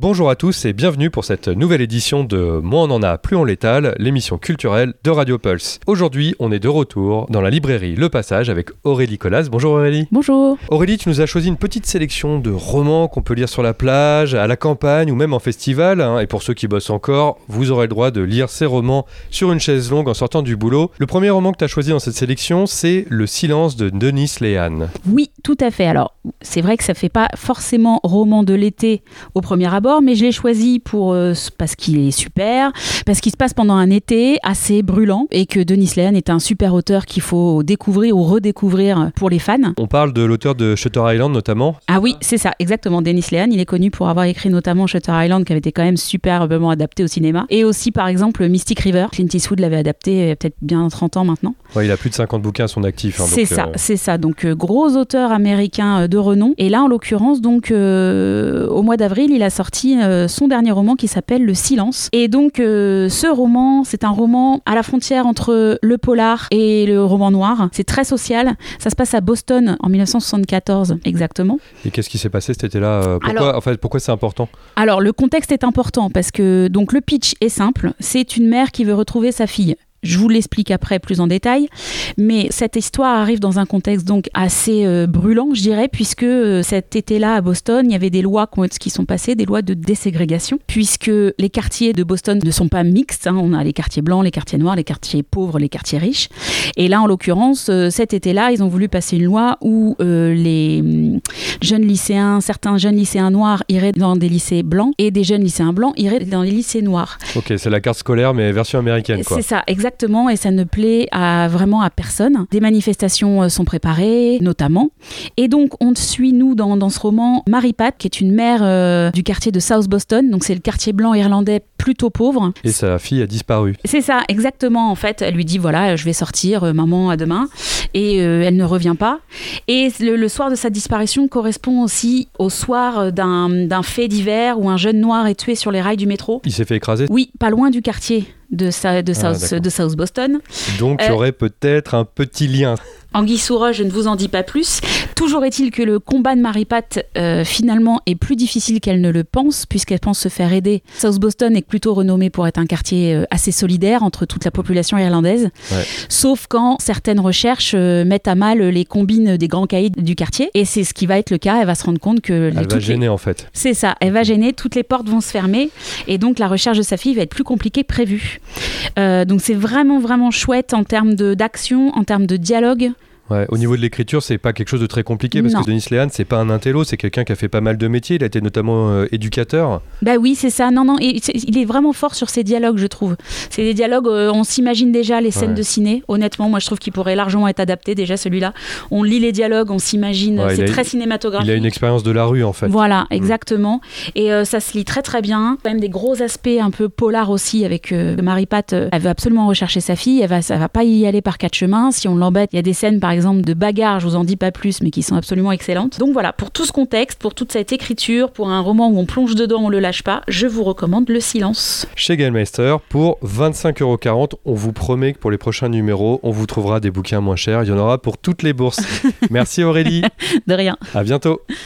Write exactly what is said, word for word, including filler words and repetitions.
Bonjour à tous et bienvenue pour cette nouvelle édition de Moins on en a, plus on l'étale, l'émission culturelle de Radio Pulse. Aujourd'hui, on est de retour dans la librairie Le Passage avec Aurélie Colas. Bonjour Aurélie. Bonjour. Aurélie, tu nous as choisi une petite sélection de romans qu'on peut lire sur la plage, à la campagne ou même en festival. Hein, et pour ceux qui bossent encore, vous aurez le droit de lire ces romans sur une chaise longue en sortant du boulot. Le premier roman que tu as choisi dans cette sélection, c'est Le Silence de Denis Lehane. Oui, tout à fait. Alors, c'est vrai que ça fait pas forcément roman de l'été au premier abord, mais je l'ai choisi pour, euh, parce qu'il est super, parce qu'il se passe pendant un été assez brûlant et que Denis Lehane est un super auteur qu'il faut découvrir ou redécouvrir pour les fans. On parle de l'auteur de Shutter Island notamment. Ah oui, c'est ça, exactement. Denis Lehane, il est connu pour avoir écrit notamment Shutter Island qui avait été quand même superbement adapté au cinéma. Et aussi par exemple Mystic River, Clint Eastwood l'avait adapté il y a peut-être bien trente ans maintenant. Ouais, il a plus de cinquante bouquins à son actif. Hein, c'est donc, ça, euh... c'est ça. Donc euh, gros auteur américain euh, de renom. Et là en l'occurrence, donc euh, au mois d'avril, il a sorti euh, son dernier roman qui s'appelle Le Silence. Et donc euh, ce roman, c'est un roman à la frontière entre le polar et le roman noir. C'est très social. Ça se passe à Boston en dix-neuf cent soixante-quatorze exactement. Et qu'est-ce qui s'est passé cet été-là ? Pourquoi, alors, en fait, pourquoi c'est important ? Alors le contexte est important parce que donc le pitch est simple. C'est une mère qui veut retrouver sa fille. Je vous l'explique après plus en détail, mais cette histoire arrive dans un contexte donc assez euh, brûlant, je dirais, puisque euh, cet été-là à Boston, il y avait des lois qui sont passées, des lois de déségrégation, puisque les quartiers de Boston ne sont pas mixtes, hein, on a les quartiers blancs, les quartiers noirs, les quartiers pauvres, les quartiers riches, et là en l'occurrence, euh, cet été-là, ils ont voulu passer une loi où euh, les euh, jeunes lycéens, certains jeunes lycéens noirs iraient dans des lycées blancs, et des jeunes lycéens blancs iraient dans les lycées noirs. Ok, c'est la carte scolaire, mais version américaine, quoi. C'est ça, exactement. Exactement, et ça ne plaît à, vraiment à personne. Des manifestations sont préparées, notamment. Et donc, on suit, nous, dans, dans ce roman, Mary Pat, qui est une mère euh, du quartier de South Boston. Donc, c'est le quartier blanc irlandais plutôt pauvre. Et sa fille a disparu. C'est ça, exactement. En fait, elle lui dit, voilà, je vais sortir, euh, maman, à demain. Et euh, elle ne revient pas. Et le, le soir de sa disparition correspond aussi au soir d'un, d'un fait divers où un jeune noir est tué sur les rails du métro. Il s'est fait écraser ? Oui, pas loin du quartier de, sa, de, South, ah, de South Boston. Donc, il y aurait euh, peut-être un petit lien. Anguille sous roche, je ne vous en dis pas plus. Toujours est-il que le combat de Mary Pat, euh, finalement, est plus difficile qu'elle ne le pense, puisqu'elle pense se faire aider. South Boston est plutôt renommé pour être un quartier euh, assez solidaire entre toute la population irlandaise, ouais. Sauf quand certaines recherches euh, mettent à mal les combines des grands caïds du quartier. Et c'est ce qui va être le cas. Elle va se rendre compte que... Elle va gêner, les... en fait. C'est ça. Elle va gêner. Toutes les portes vont se fermer. Et donc, la recherche de sa fille va être plus compliquée que prévu. Euh, donc, c'est vraiment, vraiment chouette en termes de, d'action, en termes de dialogue. Ouais, au niveau de l'écriture, c'est pas quelque chose de très compliqué parce non. que Denis Lehane, c'est pas un intello, c'est quelqu'un qui a fait pas mal de métiers. Il a été notamment euh, éducateur. Bah oui, c'est ça. Non, non, il, il est vraiment fort sur ses dialogues, je trouve. C'est des dialogues, euh, on s'imagine déjà les scènes ouais. de ciné. Honnêtement, moi, je trouve qu'il pourrait largement être adapté déjà celui-là. On lit les dialogues, on s'imagine. Ouais, c'est très a, cinématographique. Il a une expérience de la rue en fait. Voilà, exactement. Mmh. Et euh, ça se lit très très bien. Quand même des gros aspects un peu polar aussi avec euh, Mary Pat. Euh, elle veut absolument rechercher sa fille. Elle va, ça va pas y aller par quatre chemins. Si on l'embête, il y a des scènes par exemple de bagarre. Je vous en dis pas plus, mais qui sont absolument excellentes. Donc voilà, pour tout ce contexte, pour toute cette écriture, pour un roman où on plonge dedans, on le lâche pas, je vous recommande Le Silence. Chez Gallmeister, pour vingt-cinq euros quarante, on vous promet que pour les prochains numéros, on vous trouvera des bouquins moins chers. Il y en aura pour toutes les bourses. Merci Aurélie. De rien. À bientôt.